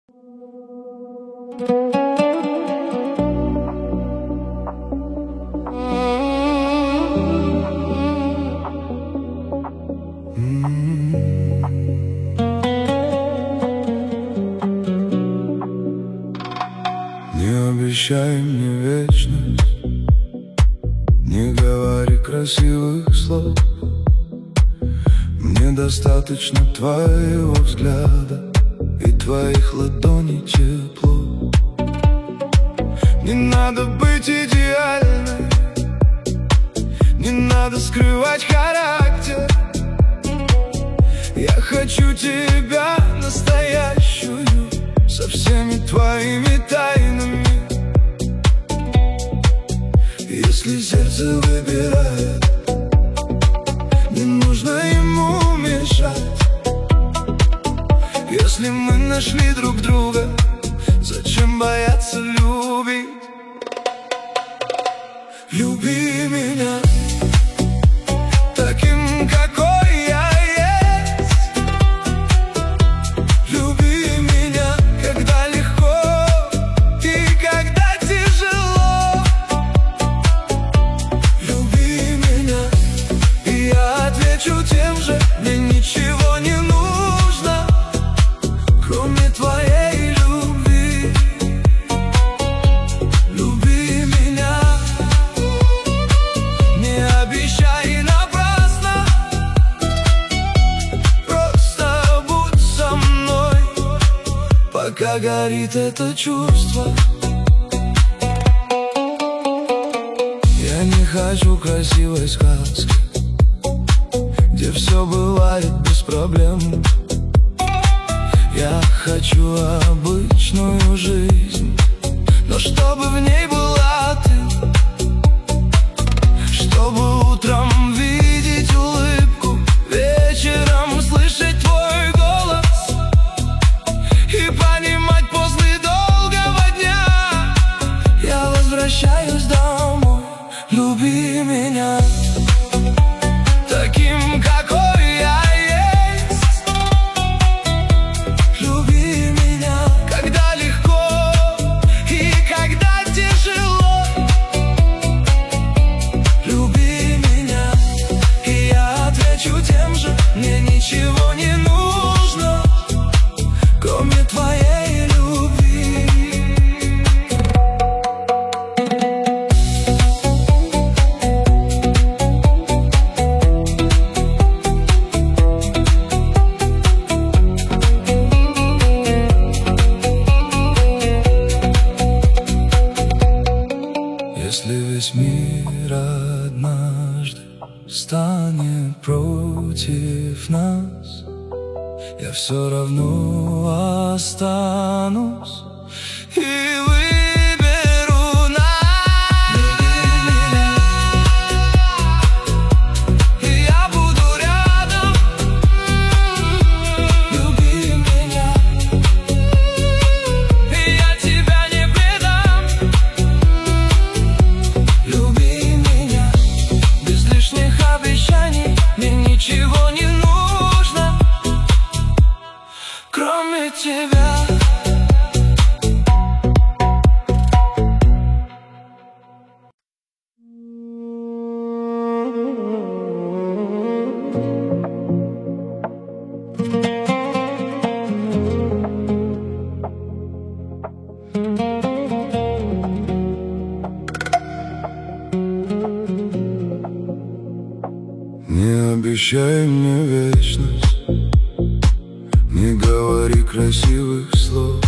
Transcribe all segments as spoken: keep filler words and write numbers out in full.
Не обещай мне вечность, не говори красивых слов. Мне достаточно твоего взгляда и твоих ладоней тепло. Не надо быть идеальной, не надо скрывать характер. Я хочу тебя настоящую, со всеми твоими тайнами. Если сердце выбирает, не нужно ему мешать. Если мы нашли друг друга, зачем бояться любить? Люби меня таким, какой я есть. Люби меня, когда легко и когда тяжело. Люби меня, и я отвечу тем же. Мне ничего не нужно, кроме твоей любви. Люби меня, не обещай напрасно, просто будь со мной, пока горит это чувство. Я не хочу красивой сказки, где все бывает без проблем. Я хочу обычную жизнь, но чтобы в ней была ты. Чтобы утром видеть улыбку, вечером слышать твой голос и понимать после долгого дня я возвращаюсь домой. Люби меня таким, какой я есть. Люби меня, когда легко и когда тяжело. Люби меня, и я отвечу тем же. Мне ничего не нужно, кроме твоей любви. Если весь мир однажды станет против нас, я все равно останусь и выберу нас. Люби меня, и я буду рядом. Люби меня, и я тебя не предам. Люби меня, без лишних обещаний. Мне ничего не нужно, кроме тебя. Не обещай мне вечность, не говори красивых слов.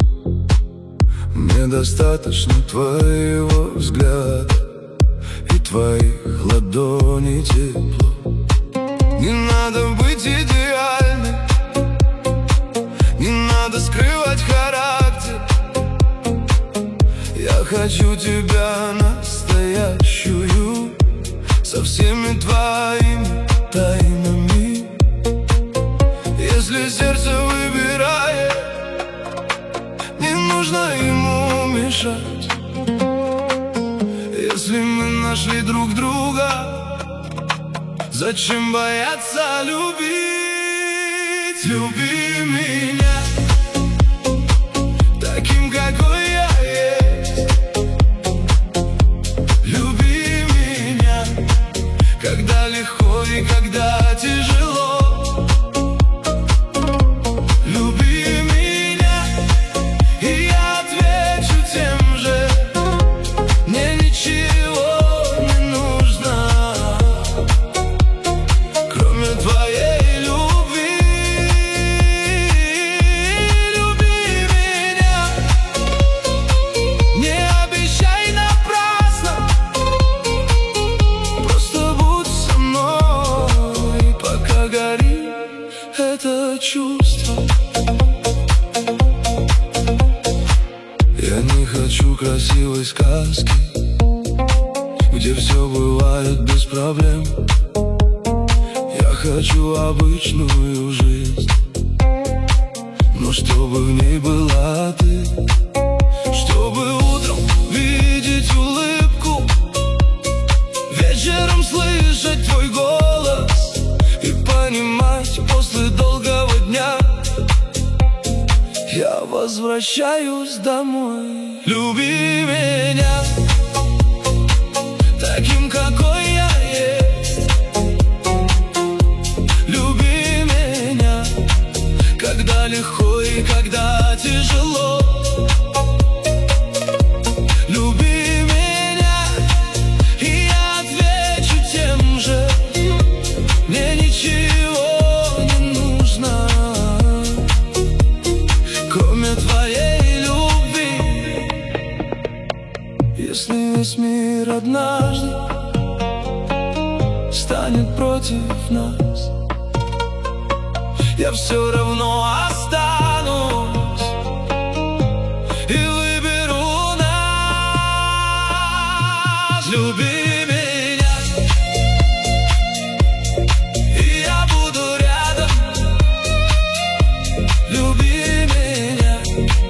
Мне достаточно твоего взгляда и твоих ладоней тепло. Не надо быть идеальной, не надо скрывать характер. Я хочу тебя настоящую, со всеми твоими тайнами. Если сердце выбирает, не нужно ему мешать. Если мы нашли друг друга, зачем бояться любить? Люби меня хочу красивой сказки, где все бывает без проблем. Я хочу обычную жизнь, но чтобы в ней была ты. Чтобы утром видеть улыбку, вечером слышать твой голос и понимать после долгого дня я возвращаюсь домой. Люби меня таким, какой я есть. Люби меня, когда легко и когда тяжело. Люби меня, и я отвечу тем же. Мне ничего не нужно, кроме твоей любви. Если весь мир однажды станет против нас, я все равно останусь и выберу нас. Люби меня, и я буду рядом. Люби меня,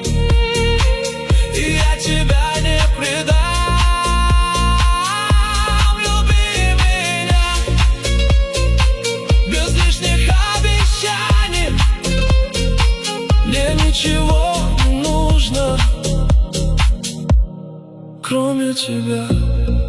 и я тебя не предам. Люби меня без лишних обещаний. Мне ничего не нужно, кроме тебя.